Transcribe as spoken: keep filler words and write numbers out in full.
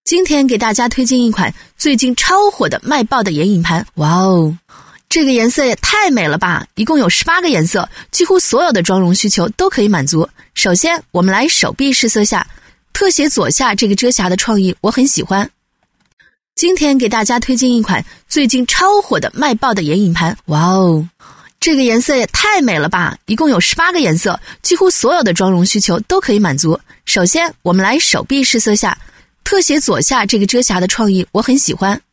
今天给大家推荐一款最近超火的卖爆的眼影盘。哇哦，这个颜色也太美了吧，一共有十八个颜色，几乎所有的妆容需求都可以满足。首先我们来手臂试色下，特写左下这个遮瑕的创意我很喜欢。今天给大家推荐一款最近超火的卖爆的眼影盘。哇哦，这个颜色也太美了吧，一共有十八个颜色，几乎所有的妆容需求都可以满足。首先我们来手臂试色下，特写左下这个遮瑕的创意我很喜欢。